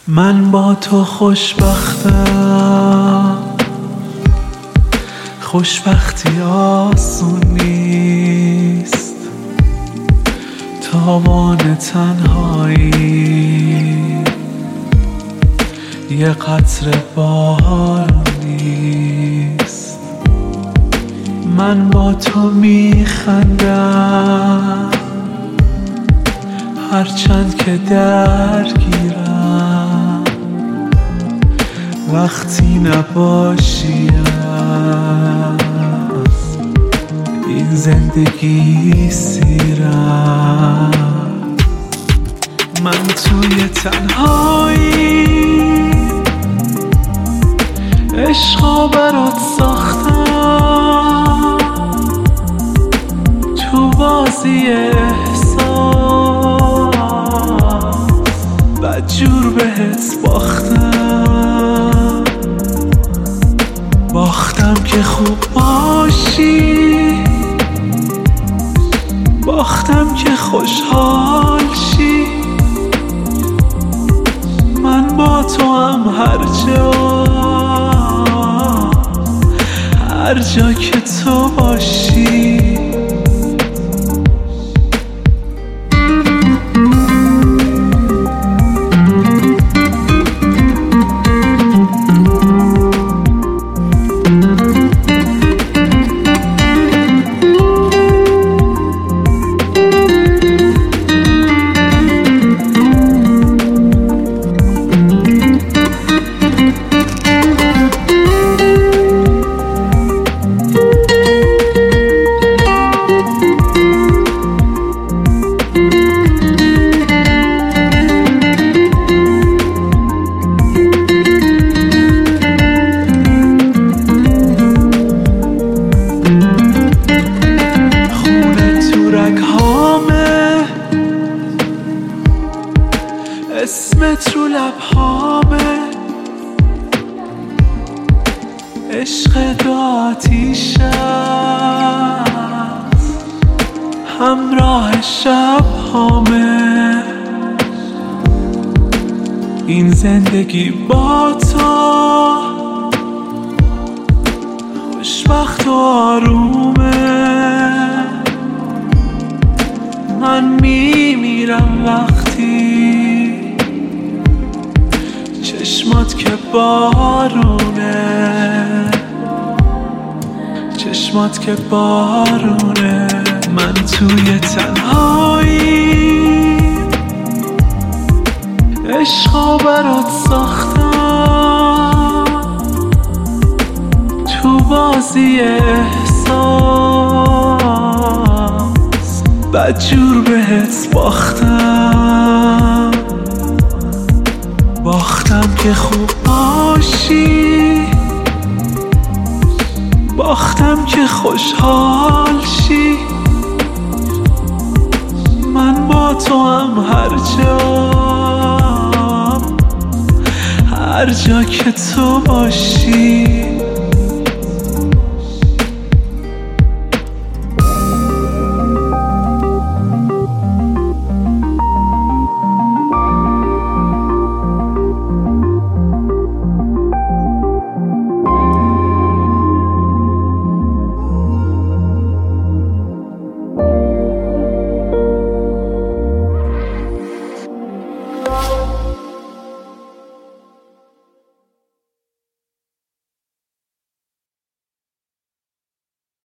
من با تو خوشبختم، خوشبختی آسون نیست، تاوان تنهایی یه قطره بارون نیست. من با تو میخندم هرچند که درگیرم، وقتی نباشیم این زندگی سیرم. من توی تنهایی عشقا برات ساختم، تو بازی احساس بدجور بهت باختم، باختم که خوب باشی، باختم که خوشحال شی. من با تو هم هر جا که تو باشی. اسمت رو لبهامه، عشق دو آتیش است، همراه شب هامه. این زندگی با تو خوشبخت و آرومه. من میمیرم وقتی چشمات که بارونه، چشمات که بارونه. من توی تنهایی عشقا برات ساختم، تو بازی احساس بدجور بهت باختم، باختم که خوب باشی، باختم که خوشحال شی. من با تو هم هر جا که تو باشی.